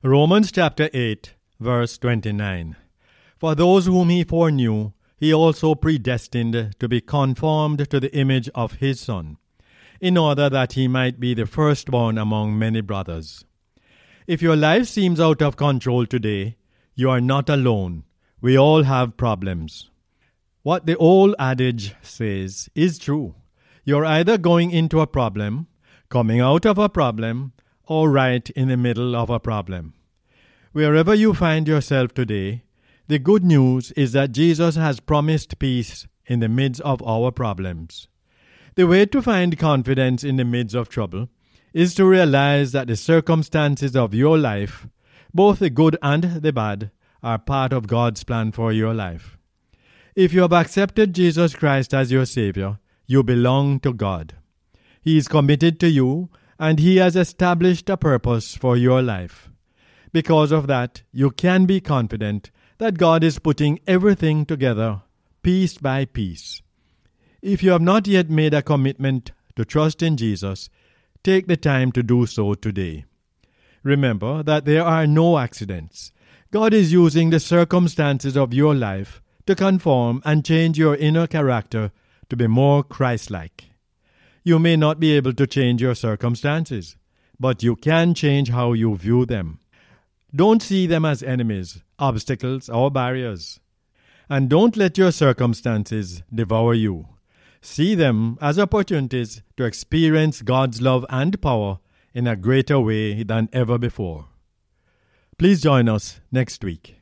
Romans chapter 8, verse 29. For those whom he foreknew, he also predestined to be conformed to the image of his Son, in order that he might be the firstborn among many brothers. If your life seems out of control today, you are not alone. We all have problems. What the old adage says is true. You're either going into a problem, coming out of a problem, or right in the middle of a problem. Wherever you find yourself today, the good news is that Jesus has promised peace in the midst of our problems. The way to find confidence in the midst of trouble is to realize that the circumstances of your life, both the good and the bad, are part of God's plan for your life. If you have accepted Jesus Christ as your Savior, you belong to God. He is committed to you, and He has established a purpose for your life. Because of that, you can be confident that God is putting everything together, piece by piece. If you have not yet made a commitment to trust in Jesus, take the time to do so today. Remember that there are no accidents. God is using the circumstances of your life to conform and change your inner character to be more Christ-like. You may not be able to change your circumstances, but you can change how you view them. Don't see them as enemies, obstacles, or barriers. And don't let your circumstances devour you. See them as opportunities to experience God's love and power in a greater way than ever before. Please join us next week.